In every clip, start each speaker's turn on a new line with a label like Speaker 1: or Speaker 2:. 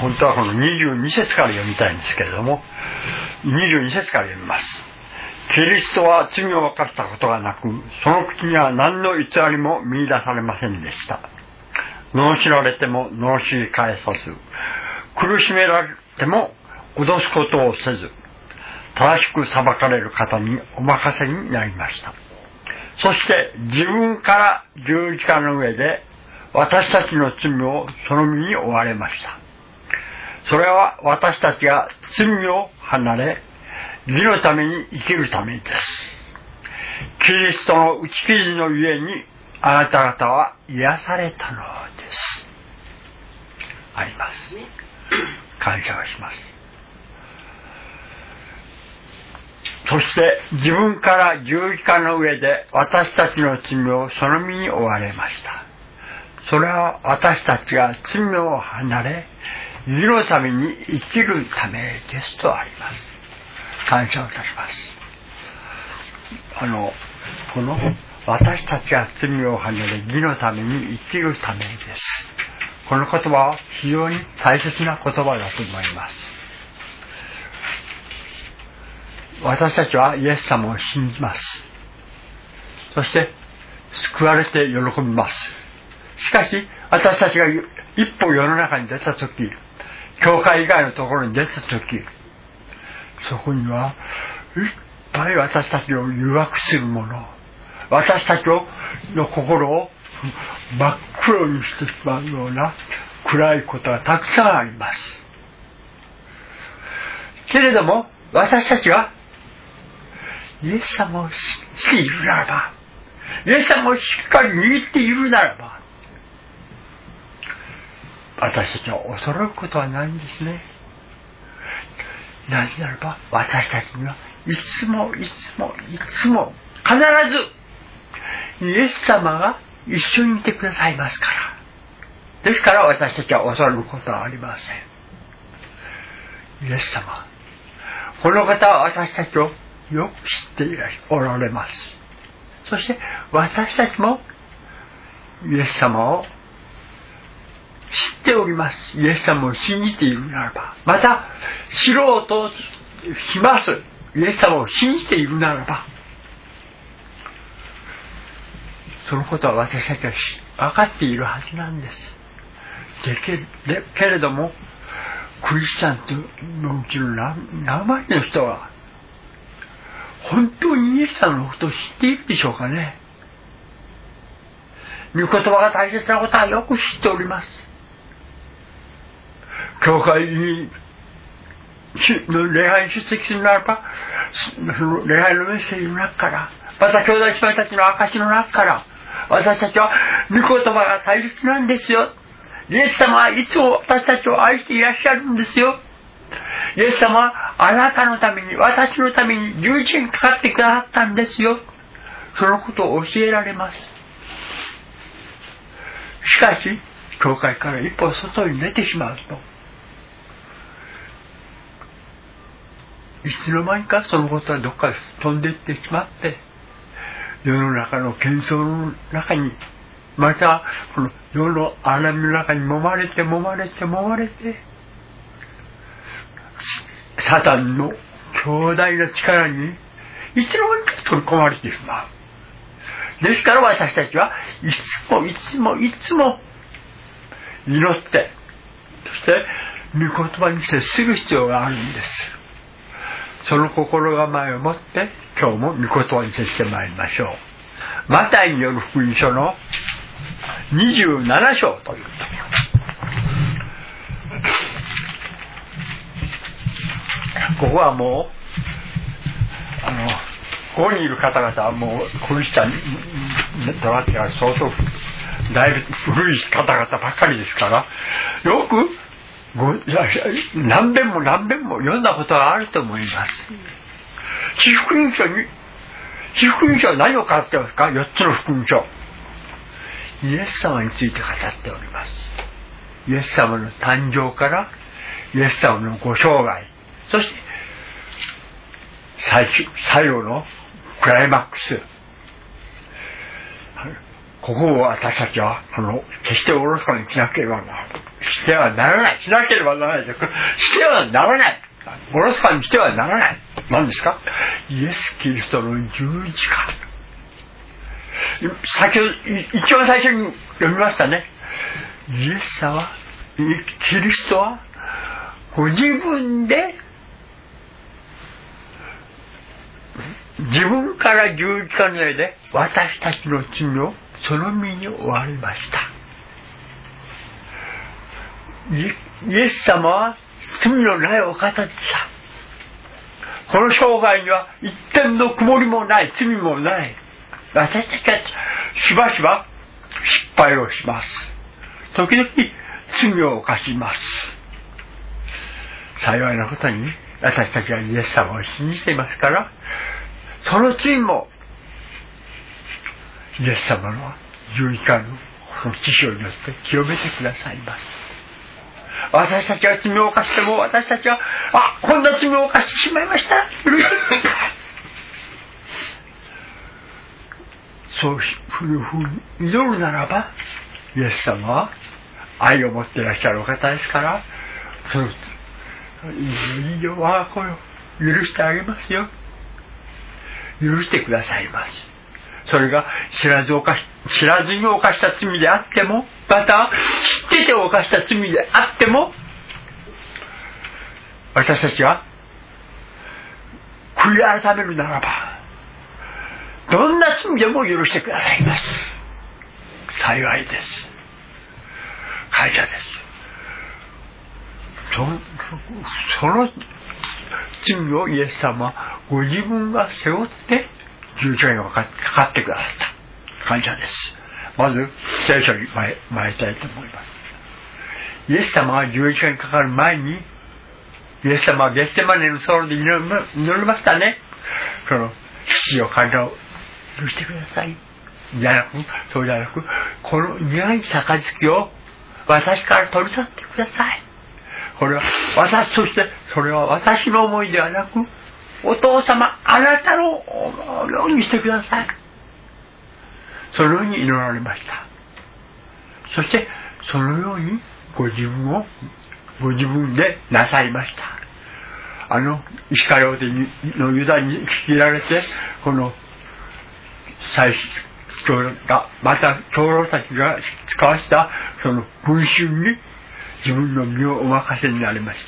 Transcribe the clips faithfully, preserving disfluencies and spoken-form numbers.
Speaker 1: 本当はこのにじゅうに節から読みたいんですけれども、にじゅうに節から読みます。キリストは罪を犯したことがなく、その口には何の偽りも見出されませんでした。罵られても罵り返さず、苦しめられても脅すことをせず、正しく裁かれる方にお任せになりました。そして自分から十字架の上で私たちの罪をその身に負われました。それは私たちが罪を離れ、義のために生きるためです。キリストの打ち傷のゆえにあなた方は癒されたのです。あります。感謝をします。そして自分から十字架の上で私たちの罪をその身に負われました。それは私たちが罪を離れ、義のために生きるためですとあります。感謝をいたします。あの、この私たちが罪を離れ、義のために生きるためです。この言葉は非常に大切な言葉だと思います。私たちはイエス様を信じます。そして救われて喜びます。しかし私たちが一歩世の中に出たとき、教会以外のところに出たとき、そこにはいっぱい私たちを誘惑するもの、私たちの心を真っ黒にしてしまうような暗いことがたくさんあります。けれども私たちはイエス様を知っているならば、イエス様をしっかり握っているならば、私たちは恐れることはないんですね。なぜならば私たちにはいつもいつもいつも必ずイエス様が一緒にいてくださいますから。ですから私たちは恐れることはありません。イエス様、この方は私たちをよく知っていらっしゃおられます。そして私たちもイエス様を知っております。イエス様を信じているならば、また知ろうとします。イエス様を信じているならば、そのことは私たちは分かっているはずなんです。でけれどもクリスチャンのうちの何割の人は本当にイエス様のことを知っているでしょうかね。御言葉が大切なことはよく知っております。教会にの礼拝に出席するならば、礼拝のメッセージの中から、また兄弟姉妹たちの証の中から、私たちは御言葉が大切なんですよ。イエス様はいつも私たちを愛していらっしゃるんですよ。イエス様はあなたのために、私のために十字架にかかってくださったんですよ。そのことを教えられます。しかし教会から一歩外に出てしまうと、いつの間にかそのことはどっか飛んでいってしまって、世の中の喧騒の中に、またこの世の荒波の中に揉まれて揉まれて揉まれて、サタンの強大な力にいつの間にか取り込まれてしまう。ですから私たちはいつもいつもいつも祈って、そして御言葉に接する必要があるんです。その心構えを持って今日も御言葉に接してまいりましょう。マタイによる福音書のにじゅうなな章というところ。ここはもうあのここにいる方々はもうクリスチャンだっては相当だいぶ古い方々ばっかりですから、よくご何遍も何遍も読んだことがあると思います。四福音書に四福音書は何を語ってますか？よっつの福音書、イエス様について語っております。イエス様の誕生からイエス様のご生涯、そして最最後のクライマックス、ここを私たちはこの決しておろそかにしなければならない。 してはならない。しなければならない。してはならない。おろそかにしてはならない。何ですか？イエス・キリストの十字架。先ほど、一番最初に読みましたね。イエス様、キリストは、ご自分で、自分から十字架の上で、私たちの罪をその身に負われました。イエス様は、罪のないお方でした。この生涯には一点の曇りもない、罪もない。私たちはしばしば失敗をします。時々罪を犯します。幸いなことに私たちはイエス様を信じていますから、その罪もイエス様の十字架の知識によって清めてくださいます。私たちは罪を犯しても、私たちは、あ、こんな罪を犯してしまいました。許してください。そういうふうに祈るならば、イエス様は愛を持っていらっしゃるお方ですから、その、いいよ、我が子よ、許してあげますよ。許してくださいます。それが知らず犯し、知らずに犯した罪であっても、また知ってて犯した罪であっても、私たちは悔い改めるならば、どんな罪でも許してくださいます。幸いです。感謝です。そ, その罪をイエス様ご自分が背負って十字架にかかってくださった。感謝です。まず聖書に参りたいと思います。イエス様が十字架にかかる前に、イエス様はゲッセマネのソロで祈りましたね。その父よ、彼らを許してください。じゃなく、そうじゃなく、この苦い杯を私から取り去ってください。これは私、そしてそれは私の思いではなく、お父様、あなたの思うようにしてください。そのように祈られました。そしてそのようにご自分をご自分でなさいました。あのイスカリオテのユダに引き入れられて、この最初がまた長老たちが使わしたその群衆に自分の身をお任せになりました。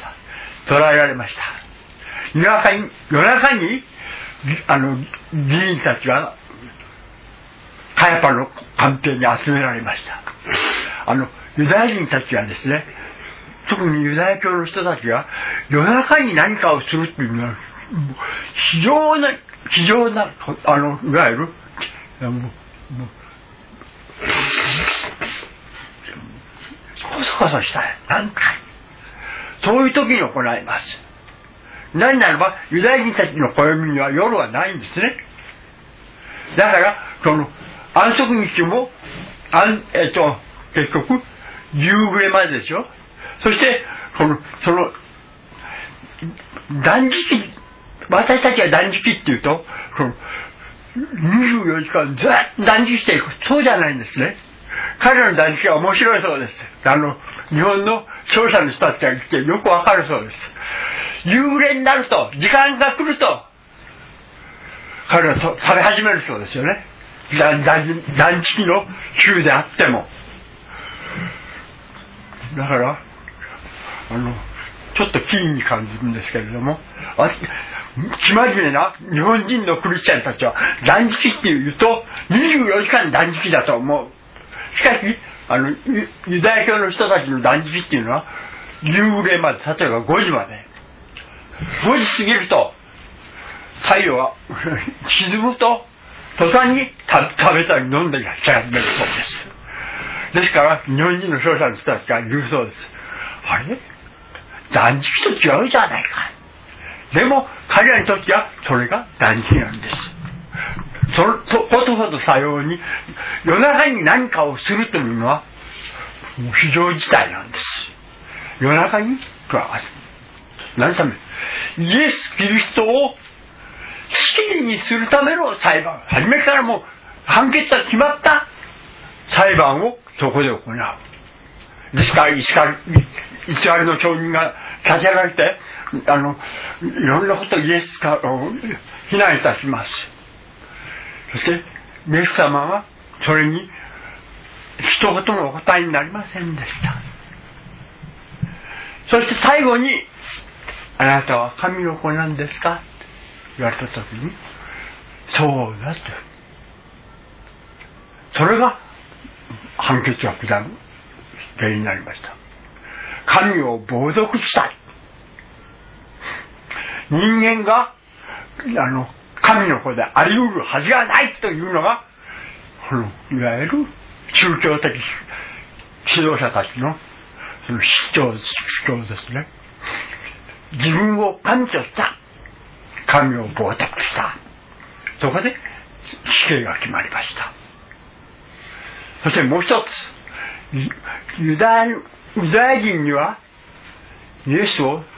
Speaker 1: 捕らえられました。夜中に夜中にあの議員たちはカヤパの官邸に集められました。あのユダヤ人たちはですね、特にユダヤ教の人たちが夜中に何かをするっていうのは非常な非常なあのいわゆるもうもうこそこそしたい何回そういう時に行います。何ならばユダヤ人たちの暦には夜はないんですね。だからその安息日もあん、えっと結局夕暮れまででしょ。そしてこのその断食、私たちは断食っていうとこのにじゅうよじかんずっと断食していく、そうじゃないんですね。彼らの断食は面白いそうです。あの日本の聴者の人たちが来てよくわかるそうです。夕暮れになると、時間が来ると彼らは食べ始めるそうですよね。断, 断食の週であっても。だからあのちょっと奇異に感じるんですけれども、生真面目な日本人のクリスチャンたちは断食っていうとにじゅうよじかん断食だと思う。しかしあのユダヤ教の人たちの断食っていうのは夕暮れまで、例えばごじまで、ごじ過ぎると太陽は沈むと途端に食べたり飲んだりし始めるそうです。ですから日本人の商社の人たちが言うそうです。あれ、断食と違うじゃないか。でも彼らにとってはそれが断食なんです。そのことほどさように夜中に何かをするというのはもう非常事態なんです。夜中に何のため、イエス・キリストを死刑にするための裁判、初めからもう判決が決まった裁判をそこで行う。 ですから偽りの証人が立てられて、あのいろんなことをイエスを非難いたします。そしてイエス様はそれに一言もお答えになりませんでした。そして最後に、あなたは神の子なんですかと言われたときに、そうだと。それが判決が下る原因になりました。神を冒涜した。人間があの神の子であり得るはずがないというのが、このいわゆる宗教的指導者たちのその主張主張ですね。自分を神とした、神を冒涜した。そこで死刑が決まりました。そしてもう一つ、ユダヤ、ユダヤ人にはイエスを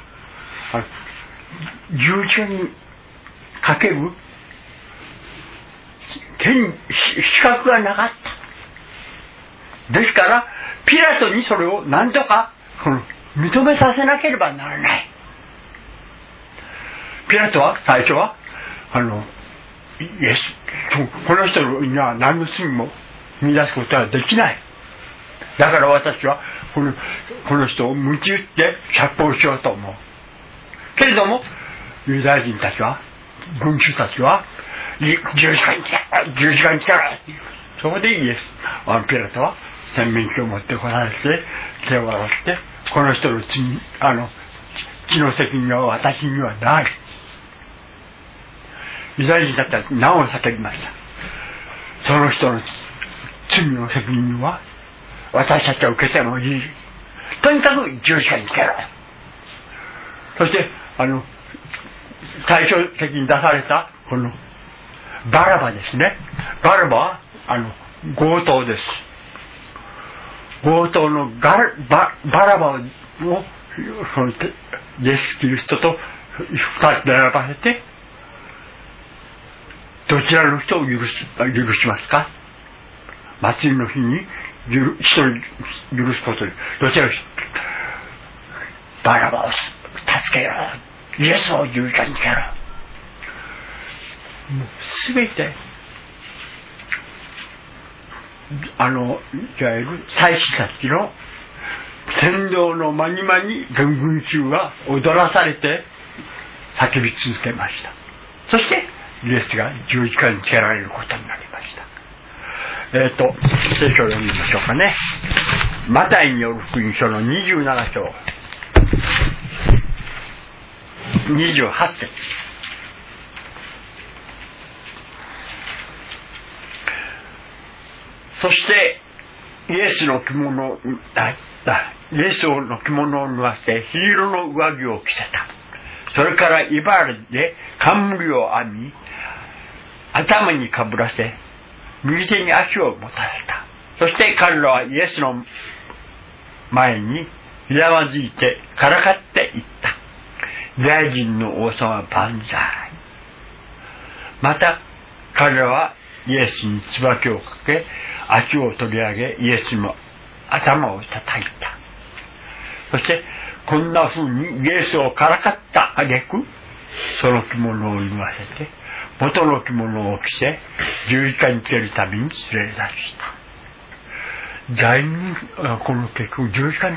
Speaker 1: 十字架にかける権資格がなかった。ですからピラトにそれを何とかこの認めさせなければならない。ピラトは最初はあのイエスこの人には何の罪も見出すことはできない。だから私はこのこの人を鞭打って釈放しようと思う。けれどもユダヤ人たちは群衆たちは十字架に来た十字架に来たらそこでイエスあピラトは洗面器を持ってこられて手を洗ってこの人の罪あの血の責任は私にはない。ユダヤ人たちは何を叫びました。その人の罪の責任は私たちは受けてもいい。とにかく十字架につけろ。そしてあの対照的に出されたこのバラバですね。バラバはあの強盗です。強盗のガラ バ, バラバをそのイエス・キリストと二つ並ばせてどちらの人を許し、許しますか。祭りの日に一人許すことでどちらの人バラバを助けろ。イエスを十字架につけろ。もうすべてあのいわゆる祭司たちの先導の間に間に群衆が踊らされて叫び続けました。そしてイエスが十字架につけられることになりました。えっ、ー、と聖書を読みましょうかね。マタイによる福音書のにじゅうなな章にじゅうはち節。そしてイエスの着物をイエスの着物を脱がせ緋色の上着を着せた。それから茨で冠を編み頭にかぶらせ右手に足を持たせた。そして彼らはイエスの前にひざまずいてからかって言った。ユダヤ人の王様万歳。また彼らはイエスに椿をかけ足を取り上げイエスの頭を叩いた。そしてこんな風にイエスをからかった挙句その着物を脱がせて元の着物を着せ十字架につけるために連れ出した。罪人この結局十字架に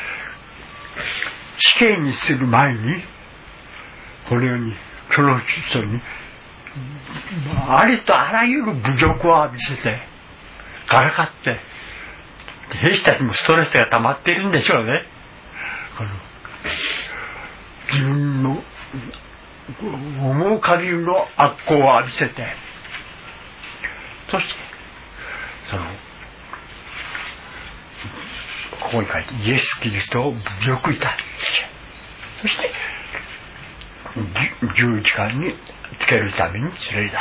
Speaker 1: 死刑にする前にこのようにその人にありとあらゆる侮辱を浴びせてからかって兵士たちもストレスが溜まっているんでしょうね。この自分の思う限りの悪行を浴びせてそしてそのここに書いてイエス・キリストを侮辱いたそして十字架につけるために連れ出した。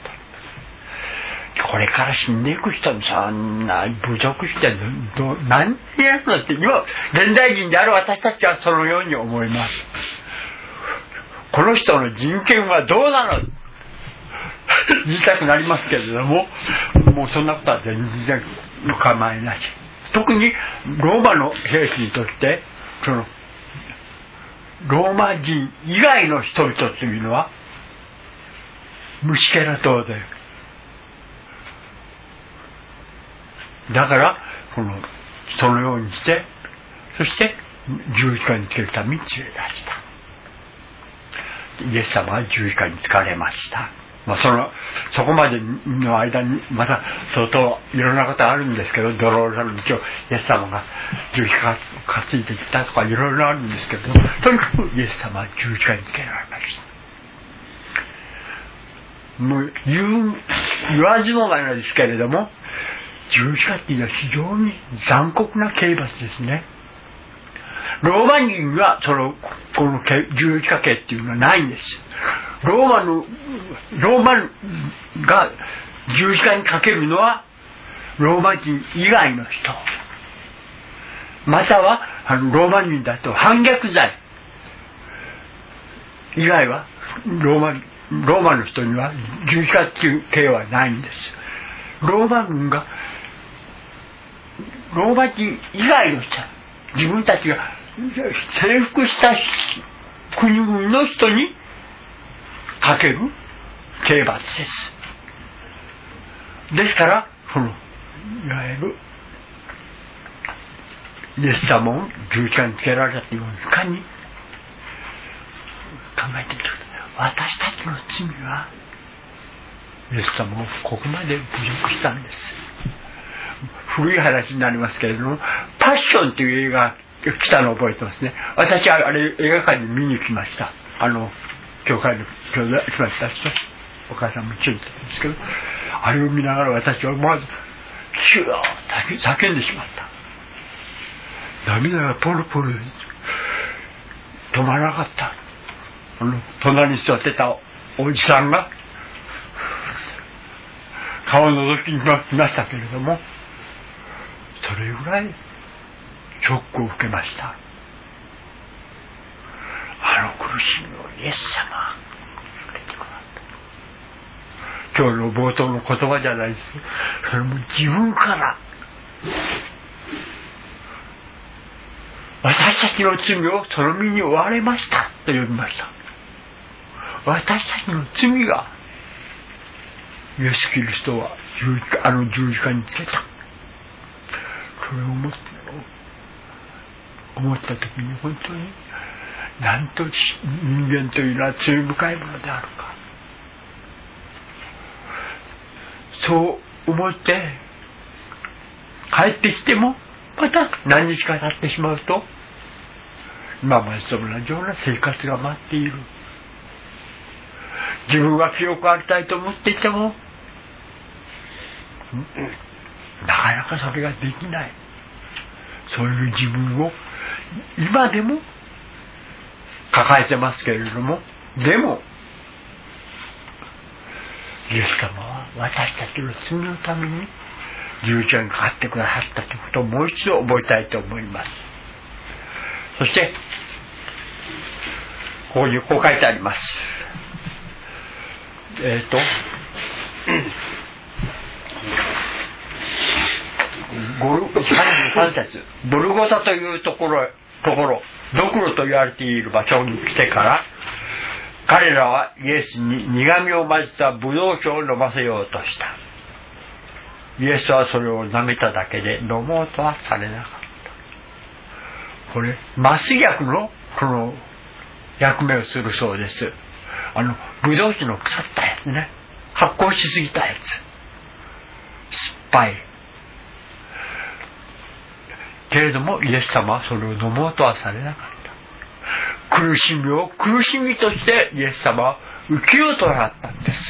Speaker 1: これから死んでいく人にそんな侮辱してど何てやつだって今現代人である私たちはそのように思います。この人の人権はどうなの言いたくなりますけれどももうそんなことは全然お構いなし。 特にローマの兵士にとってそのローマ人以外の人々というのは虫けら党で、だからこのそのようにして、そして十字架につけるために連れ出した。イエス様は十字架につかれました。まあ、そのそこまでの間にまた相当いろんなことあるんですけど、ドローザの道をイエス様が十字架担いできたとかいろいろあるんですけど、とにかくイエス様は十字架につけられました。もう言う言わずもがなですけれども、十字架っていうのは非常に残酷な刑罰ですね。ローマ人はそのこの十字架刑っていうのはないんです。ローマのローマが十字架にかけるのはローマ人以外の人、またはあのローマ人だと反逆罪以外はローマローマの人には十字架っていう刑はないんです。ローマ軍がローマ人以外の人、自分たちが征服した国々の人にかける刑罰です。ですからこのいわゆるイエス様を十字架につけられたというのをいかに考えてみてください。私たちの罪はイエス様をここまで侮辱したんです。古い話になりますけれども、パッションという映画来たのを覚えてますね。私はあれ映画館に見に来ました。あの教会の教団来ました人、お母さんも一緒にいたんですけど、あれを見ながら私は思わずキューッと叫んでしまった。涙がポロポロ止まらなかった。あの隣に座ってたおじさんが顔を覗きに来ましたけれども、それぐらいショックを受けました。あの苦しみをイエス様今日の冒頭の言葉じゃないです。それも自分から私たちの罪をその身に負われましたと呼びました。私たちの罪がイエス・キリストは十字架、あの十字架につけた。それを思って思った時に本当になんと人間というのは罪深いものであるか、そう思って帰ってきてもまた何日か経ってしまうと今までと同じような生活が待っている。自分は清くありたいと思っていてもなかなかそれができない。そういう自分を今でも抱えてますけれども、でもイエス様は私たちの罪のために十字架にかかってくださったということをもう一度覚えたいと思います。そしてここにこう書いてあります。えっとさんじゅうさん節、ゴルゴサというところところドクロと言われている場所に来てから彼らはイエスに苦みを混ぜたブドウ酒を飲ませようとした。イエスはそれを舐めただけで飲もうとはされなかった。これ麻酔薬のこの役目をするそうです。あのブドウ酒の腐ったやつね、発酵しすぎたやつ、酸っぱいけれどもイエス様はそれを飲もうとはされなかった。苦しみを苦しみとしてイエス様は受けようとなったんです。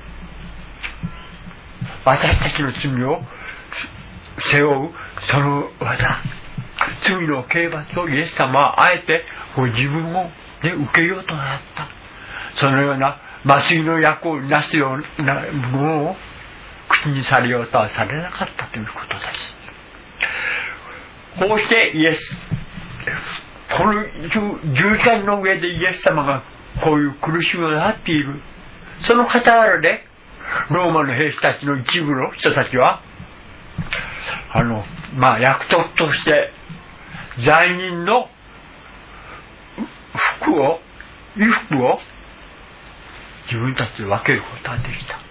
Speaker 1: 私たちの罪を背負うその技、罪の刑罰をイエス様はあえてご自分を、ね、受けようとなった。そのような麻酔の役をなすようなものを口にされようとはされなかったということです。こうしてイエス、この十字架の上でイエス様がこういう苦しみをなっている。その傍らでローマの兵士たちの一部の人たちはあのまあ役職として罪人の服を衣服を自分たちで分けることができた。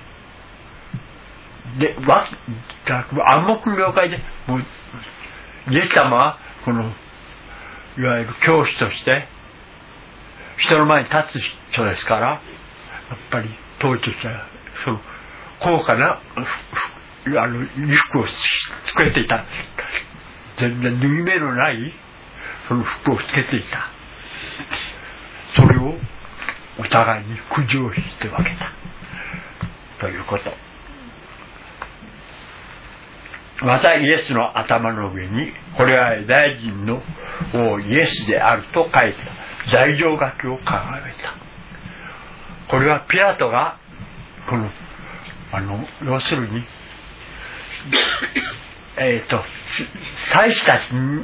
Speaker 1: で、わ暗黙の了解でもうイエス様はこのいわゆる教師として人の前に立つ人ですから、やっぱり当時としてはその高価なあの衣服をつけていた。全然脱ぎ目のないその服をつけていた。それをお互いに苦情して分けたということ。またイエスの頭の上にこれはユダヤ人の王イエスであると書いた罪状書きを掲げた。これはピラトがこのあの要するにえっと祭司たちに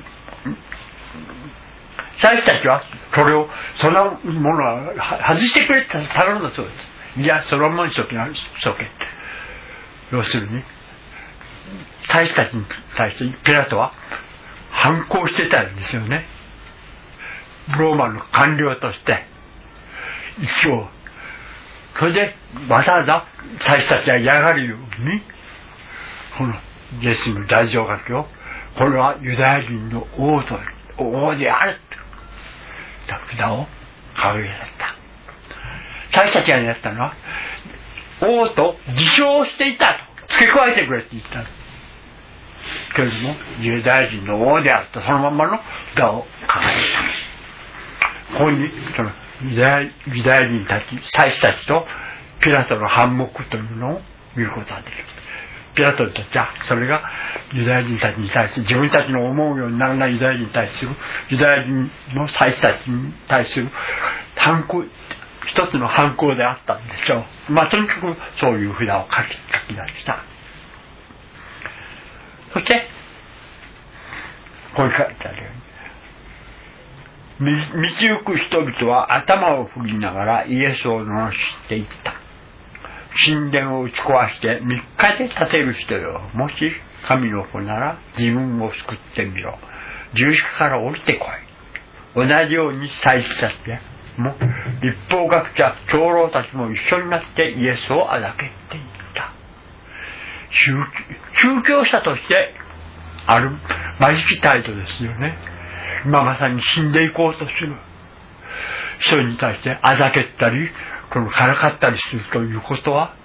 Speaker 1: 祭司たちはこれをそのものは外してくれって頼んだそうです。いやそのままにしとけなしとけって。要するに祭司たちに対してピラトは反抗してたんですよね。ローマの官僚として一応それでわざわざ祭司たちが嫌がるようにこのイエスの罪状書きをこれはユダヤ人の王と王であると札を掲げられた。祭司たちがやったのは王と自称していたと付け加えてくれって言ったけれどもユダヤ人の王であるとそのままの札を掲げた。ここにそのユダヤ、ユダヤ人たち祭司たちとピラトの反目というのを見ることができる。ピラトたちはそれがユダヤ人たちに対して自分たちの思うようにならないユダヤ人に対するユダヤ人の祭司たちに対する反抗、一つの反抗であったんでしょう。まあとにかくそういう札を書き書き出した。そしてこう書いてあるように道行く人々は頭を振りながらイエスを罵っていった。神殿を打ち壊して三日で建てる人よ、もし神の子なら自分を救ってみろ。十字架から降りてこい。同じように祭司たちも立法学者長老たちも一緒になってイエスをあざけていった。宗教者としてあるまじき態度ですよね。今まさに死んでいこうとする人に対してあざけったりこのからかったりするということは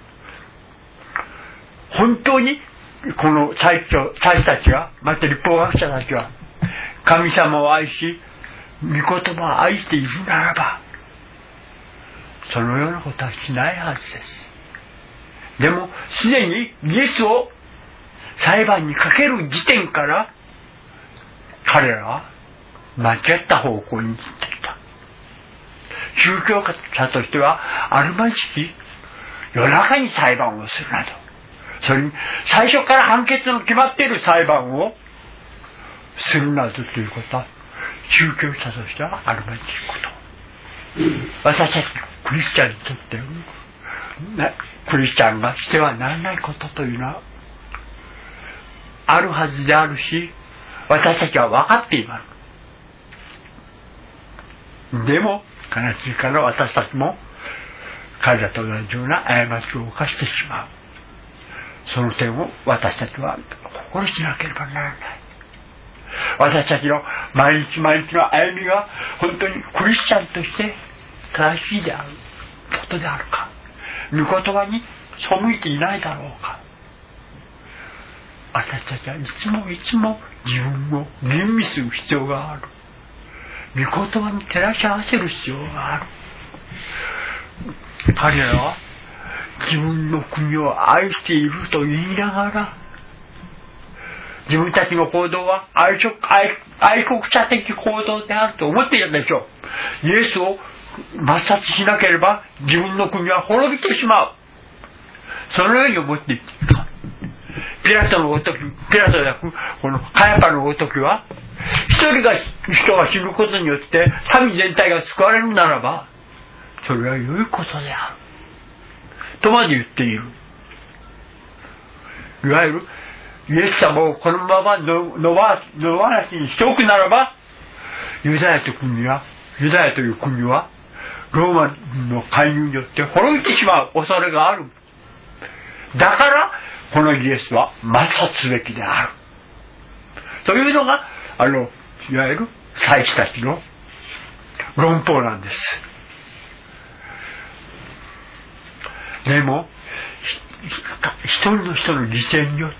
Speaker 1: 本当にこの祭司たちはまた立法学者たちは神様を愛し御言葉を愛しているならばそのようなことはしないはずです。でもすでにイエスを裁判にかける時点から彼らは間違った方向に行っていた。宗教者としてはあるまじき夜中に裁判をするなどそれに最初から判決の決まっている裁判をするなどということは宗教者としてはあるまじきこと。私たちクリスチャンにとってクリスチャンがしてはならないことというのはあるはずであるし私たちは分かっています。でも悲しいから私たちも彼らと同じような過ちを犯してしまう。その点を私たちは心しなければならない。私たちの毎日毎日の歩みが本当にクリスチャンとして正しいであることであるか、御言葉に背いていないだろうか。私たちはいつもいつも自分を吟味する必要がある。御言葉に照らし合わせる必要がある。彼らは自分の国を愛していると言いながら自分たちの行動は愛国、愛、愛国者的行動であると思っているでしょう。イエスを抹殺しなければ自分の国は滅びてしまう。そのように思っていた。ピラトのごとき、ピラトでなくこのカヤパのごときは一人が人が死ぬことによって民全体が救われるならばそれは良いことであるとまで言っている。いわゆるイエス様をこのまま野野放しにしておくならば、ユダヤという国は、ユダヤという国は、ローマの介入によって滅びてしまう恐れがある。だから、このイエスは抹殺すべきである。というのが、あの、いわゆる祭司たちの論法なんです。でも、一人の人の犠牲によって、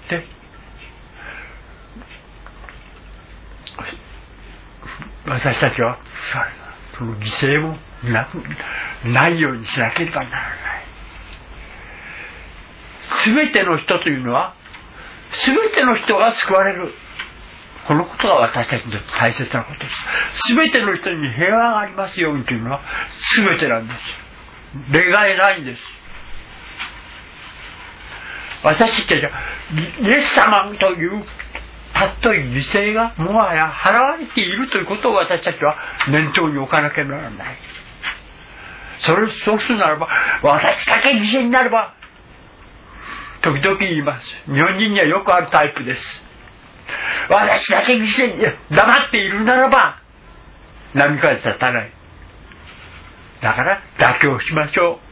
Speaker 1: 私たちは、その犠牲もなく、ないようにしなければならない。すべての人というのは、すべての人が救われる。このことが私たちにとって大切なことです。すべての人に平和がありますようにというのは、すべてなんです。例外ないんです。私たちは、イエス様という尊い犠牲がもはや払われているということを私たちは念頭に置かなければならない。それをそうするならば、私だけ犠牲になれば、時々言います。日本人にはよくあるタイプです。私だけ犠牲に黙っているならば、波風立たない。だから妥協しましょう。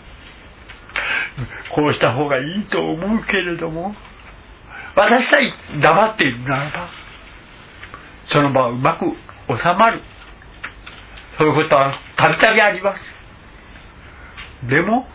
Speaker 1: こうした方がいいと思うけれども、私さえ黙っているならば、その場はうまく収まる。そういうことはたびたびあります。でも、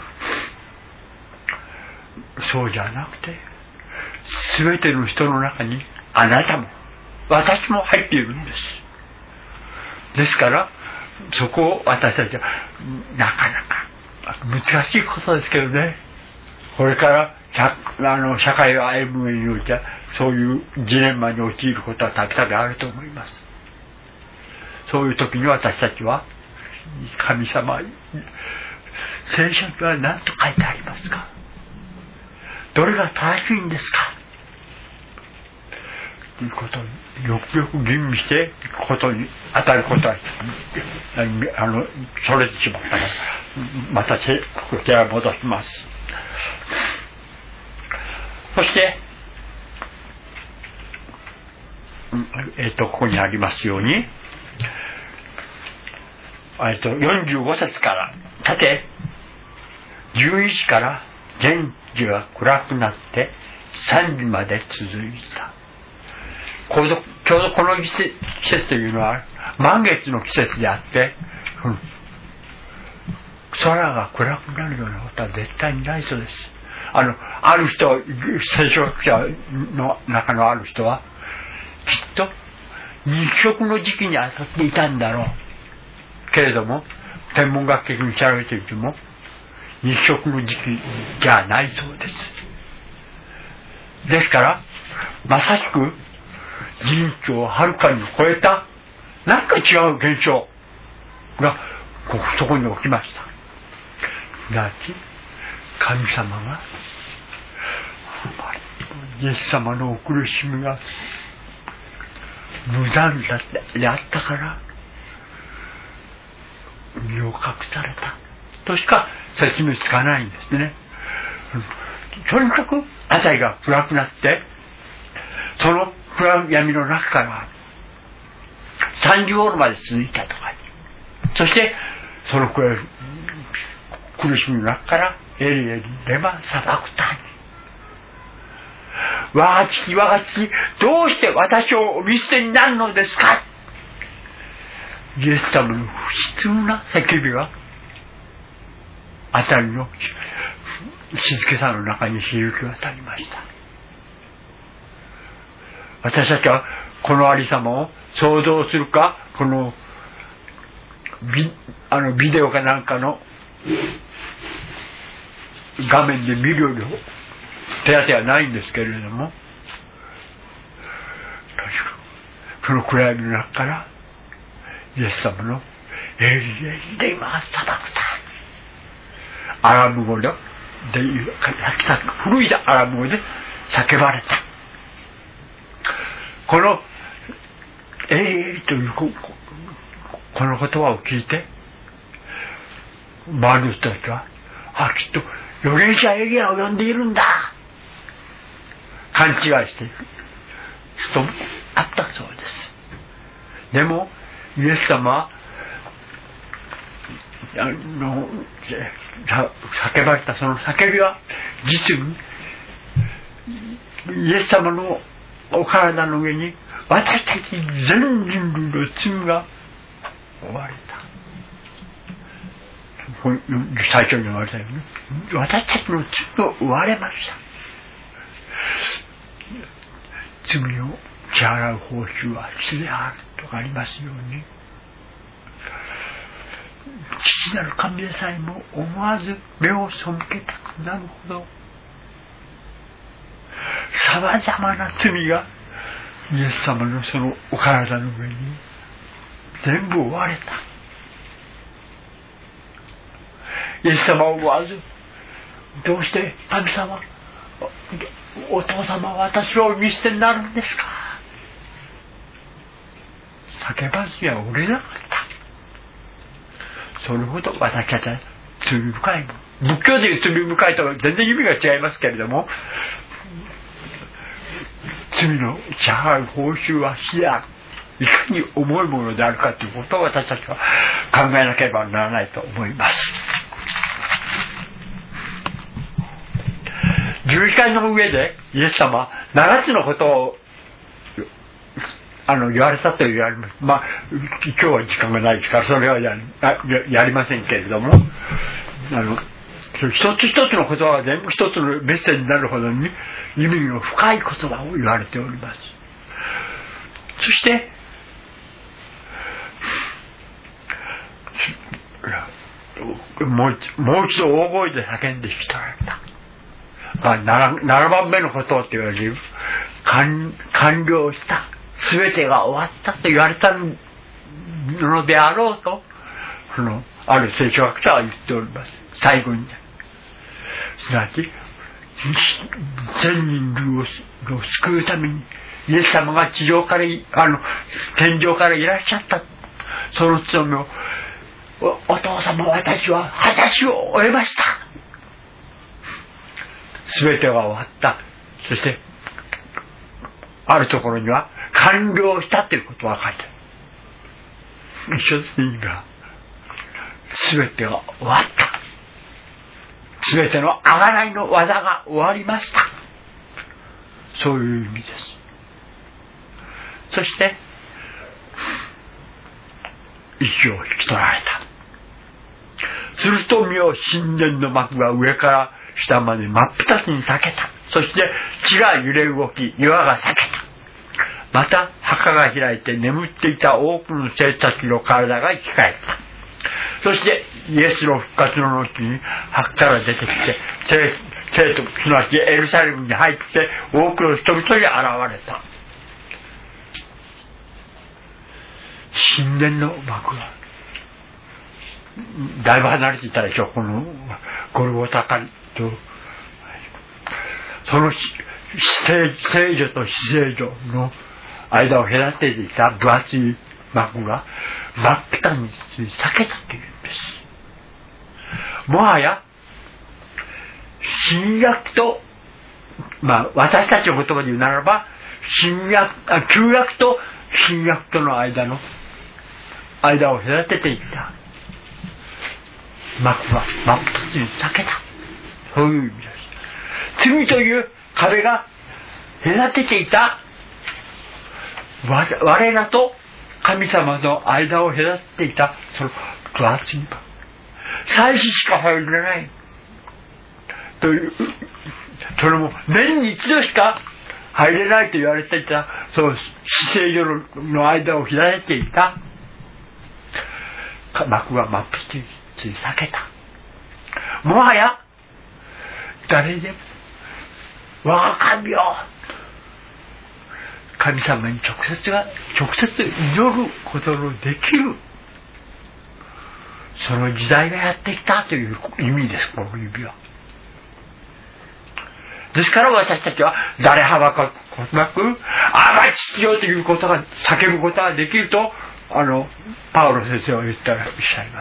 Speaker 1: そうじゃなくて、すべての人の中にあなたも私も入っているんです。ですから、そこを私たちはなかなか難しいことですけどね、これからあの社会を歩む上においてはそういうジレンマに陥ることはたびたびあると思います。そういう時に私たちは、神様、聖書には何と書いてありますか、どれが正しいんですかということをよくよく吟味してことに当たることはあのそれてしまったから、またこちらへ戻します。そしてえっとここにありますように、えっとよんじゅうご節からさてじゅういち時から天気は暗くなってさんじまで続いた。ちょうどこの季節というのは満月の季節であって、うん、空が暗くなるようなことは絶対にないそうです。あのある人、聖書学者の中のある人はきっと日食の時期に当たっていたんだろうけれども、天文学的に調べていても日食の時期じゃないそうです。ですからまさしく人知をはるかに超えた何か違う現象がここそこに起きました。すなわち神様がイエス様のお苦しみが無残であったから身を隠されたとしか説明つかないんですね。とにかく辺りが暗くなって、その暗闇の中からさんじ頃まで続いたとか、そしてその苦しみの中からエリエリレマサバクタニ、我が父我が父、どうして私をお見捨てになるのですか。イエス様の悲痛な叫びが辺りの静けさの中に響き渡りました。私たちはこのありさまを想像するか、このビ、あのビデオかなんかの画面で見るより手当てはないんですけれども、その暗闇の中からイエス様のエリエリレマサバクタ、アラム語で古いアラム語で叫ばれた。このエリエリというこの言葉を聞いて、周りの人たちは、あ、きっと預言者エリアを呼んでいるんだ、 勘違いしている人もあったそうです。でもイエス様はあの叫ばれたその叫びは実にイエス様のお体の上に私たち全人類の罪が負われた。最初に言われたように私たちの罪を負われました。罪を支払う報酬は死であるとありますように、父なる神でさえも思わず目を背けたくなるほどさまざまな罪がイエス様のそのお体の上に全部負われた。イエス様は思わず、どうして神様、お, お父様は私を見捨てになるんですか。叫ばずにはおれなかった。それほど私たちは罪深いもの。仏教でいう罪深いとは全然意味が違いますけれども、罪の支払う報酬は死である。いかに重いものであるかということを私たちは考えなければならないと思います。十字架の上でイエス様はななつのことをあの言われたと言われます。まあ今日は時間がないですからそれは や, や, やりませんけれども、あの一つ一つの言葉が全部一つのメッセージになるほどに意味の深い言葉を言われております。そしてもう一, もう一度大声で叫んできたられた。ななばんめのことって言われる完, 完了した、すべてが終わったと言われたのであろうと、そのある聖書学者は言っております。最後にすなわち全人類を救うためにイエス様が地上からあの天上からいらっしゃったその務めを お, お父様私は果たしを終えました。すべてが終わった。そしてあるところには完了したということが書いてある。一緒ですね。意味がすべてが終わった。すべての贖いの技が終わりました。そういう意味です。そして息を引き取られた。すると見よ神殿の幕が上から下まで真っ二つに裂けた。そして地が揺れ動き岩が裂けた。また墓が開いて眠っていた多くの生徒たちの体が生き返った。そしてイエスの復活の後に墓から出てきて生徒すなわちエルサレムに入って多くの人々に現れた。神殿の幕がだいぶ離れていたでしょう。このゴルゴタカとその聖女と非聖女の間を隔てていた分厚い幕が真っ二つに裂けたというんです。もはや新約と、まあ私たちの言葉で言うならば新約あ旧約と新約との間の間を隔てていた幕が真っ二つに裂けた。そういう意味です。罪という壁が隔てていた我らと神様の間を隔てていたその分厚い幕、祭司しか入れないという、それも年に一度しか入れないと言われていたその至聖所の間を開いていた幕が真っ二つに裂けた。もはや誰でも我が神よ神様に直接が直接祈ることのできるその時代がやってきたという意味です。この指はですから私たちは誰はばかことなくあば父よということが叫ぶことができるとあのパウロ先生は言ってらっしゃいます。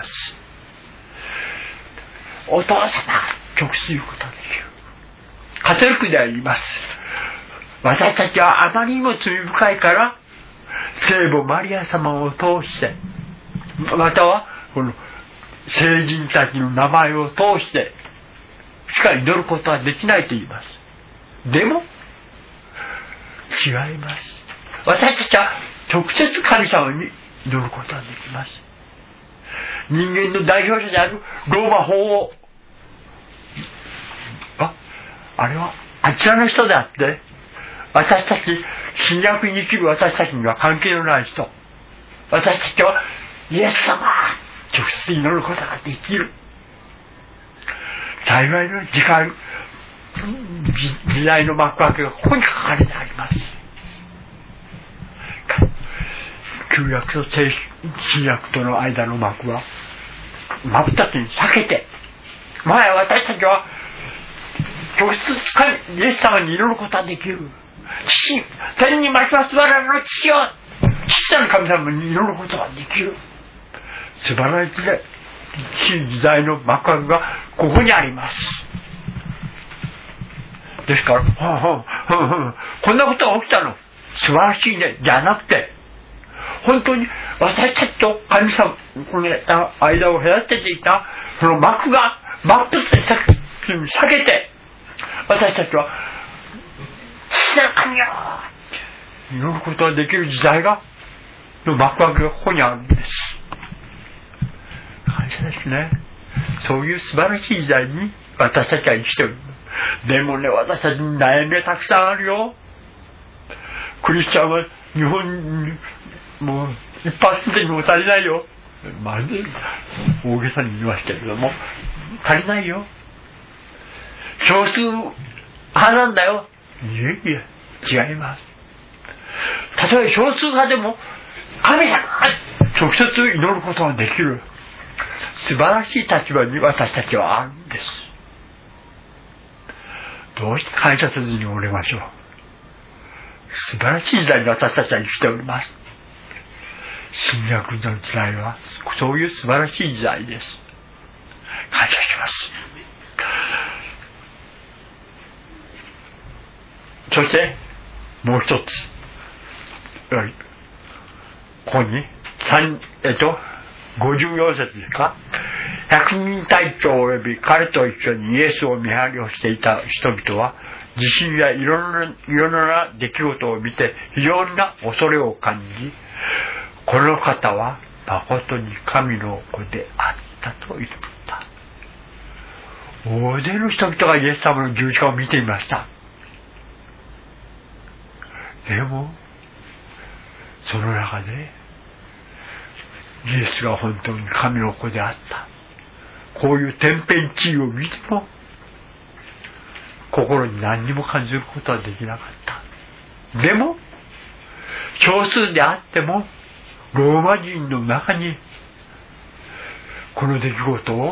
Speaker 1: お父様直接言うことができる。カトリックでは言います。 私たちはあまりにも罪深いから、聖母マリア様を通して、またはこの聖人たちの名前を通してしか祈ることはできないと言います。でも違います。私たちは直接神様に祈ることができます。人間の代表者であるローマ法王、あ、あれはあちらの人であって、私たち新約に生きる私たちには関係のない人、私たちはイエス様直接祈ることができる。幸いの時間、時代の幕開けがここに書かれてあります。旧約と新約との間の幕は真っ二つに裂けて、前私たちは直接イエス様に祈ることができる。父、天にまきます我らの父よ、父なる神様に祈ることができる。素晴らしい時代の幕開けがここにあります。ですから、はあはあはあ、こんなことが起きたの素晴らしいねじゃなくて、本当に私たちと神様の間を隔てていたその幕が真っ二つに裂けて、私たちは父なる神よ祈ることができる時代がの幕開けがここにあるんです。感謝ですね。そういう素晴らしい時代に私たちは生きております。でもね、私たちに悩みがたくさんあるよ。クリスチャンは日本にもう一パーセントにも足りないよ。まるで大げさに言いますけれども、足りないよ。少数派なんだよ。いえいえ、違います。たとえ少数派でも神様が直接祈ることができる素晴らしい立場に私たちはあるんです。どうして感謝せずにおりましょう。素晴らしい時代に私たちは生きております。新約の時代はそういう素晴らしい時代です。感謝します。そしてもう一つ、ここに三えっとごじゅうよん節ですか。百人隊長および彼と一緒にイエスを見張りをしていた人々は地震やいろんな、いろんな出来事を見て非常な恐れを感じ、この方は誠に神の子であったと言った。大勢の人々がイエス様の十字架を見ていました。でもその中でイエスが本当に神の子であった、こういう天変地異を見ても心に何にも感じることはできなかった。でも少数であってもローマ人の中にこの出来事を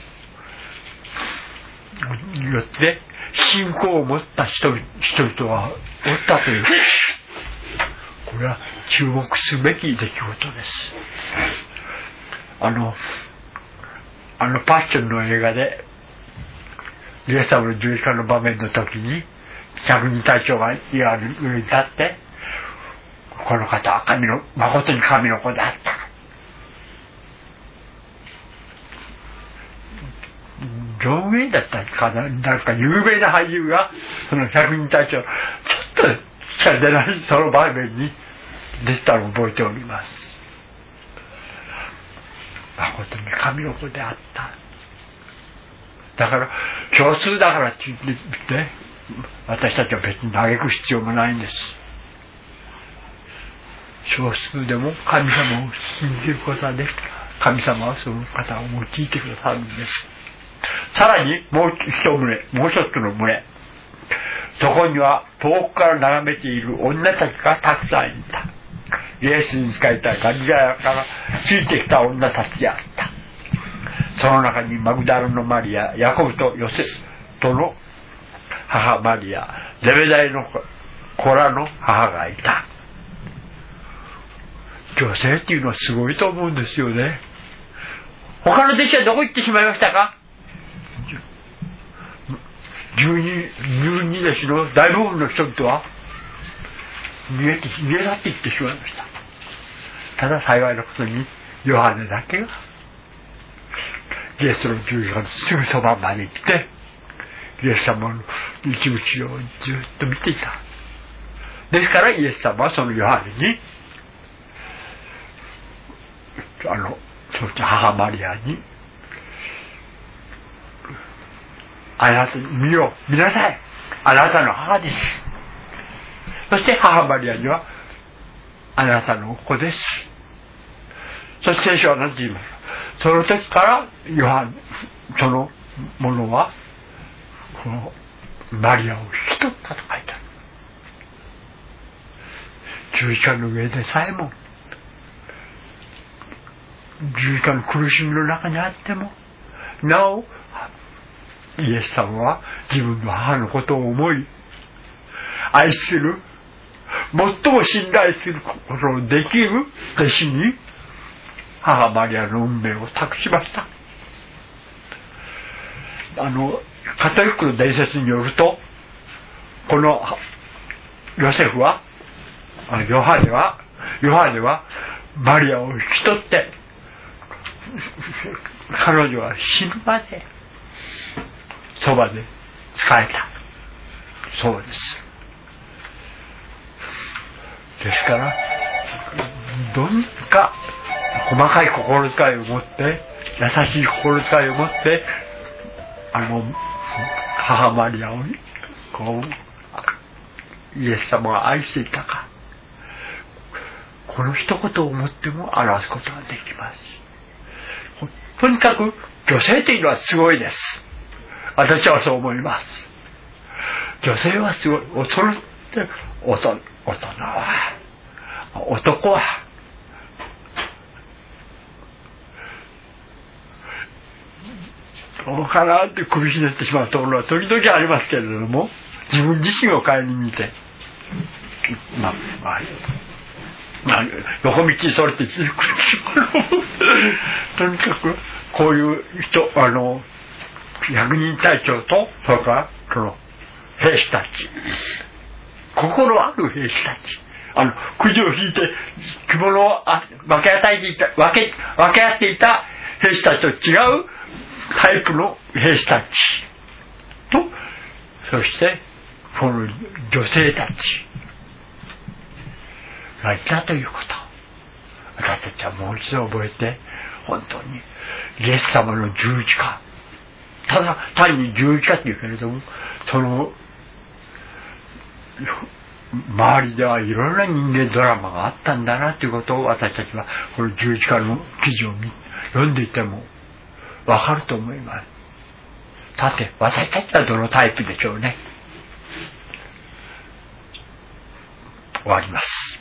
Speaker 1: によって信仰を持った人々はおったという、これは注目すべき出来事です。あのあのパッションの映画でイエス様の十字架の場面の時に百人隊長が岩の上に立って、この方は神の誠に神の子であった、ジョン・ウェイだったかな、なんか有名な俳優がその百人隊長ちょっとしか出ないその場面に出たのを覚えております。誠に神の子であった。だから少数だからって言って私たちは別に嘆く必要もないんです。少数でも神様を信じることができた。神様はその方を用いてくださるんです。さらにもう一群れ、もう一つの群れ、そこには遠くから眺めている女たちがたくさんいた。イエスに仕えたガリラヤからついてきた女たちであった。その中にマグダラのマリア、ヤコブとヨセとの母マリア、ゼベダイの子らの母がいた。女性っていうのはすごいと思うんですよね。他の弟子はどこ行ってしまいましたか。十二、十二弟子の大部分の人々は逃げて逃げ去っていってしまいました。ただ幸いなことにヨハネだけがイエスの十字架のすぐそばまで行ってイエス様の生き道をずっと見ていた。ですからイエス様はそのヨハネにあのその母マリアにあなたに見よ見なさい、あなたの母です。そして母マリアにはあなたの子です。そして聖書は何て言いますか。その時からヨハネそのものはこのマリアを引き取ったと書いてある。十字架の上でさえも十字架の苦しみの中にあってもなおイエス様は自分の母のことを思い愛する最も信頼することのできる弟子に母マリアの運命を託しました。あのカトリックの伝説によるとこのヨセフはヨハネはヨハネはマリアを引き取って彼女は死ぬまでそばで仕えたそうです。ですからどんか細かい心遣いを持って優しい心遣いを持ってあの母マリアをこうイエス様が愛していたか、この一言を思っても表すことができます。とにかく女性というのはすごいです。私はそう思います。女性はすごい。その大人は男はどうかなって首ひねってしまうところは時々ありますけれども、自分自身を顧みてまあまあまあ、横道にそれてとにかくこういう人あの百人隊長とそれからその兵士たち、心ある兵士たち、あのくじを引いて着物をあ分け与えていた分け分け合っていた兵士たちと違うタイプの兵士たちと、そしてこの女性たちがいたということ、私たちはもう一度覚えて、本当にイエス様の十字架、ただ単に十字架っていうけれども、その周りではいろいろな人間ドラマがあったんだなということを、私たちはこの十字架の記事を読んでいてもわかると思います。さて私たちはどのタイプでしょうね。終わります。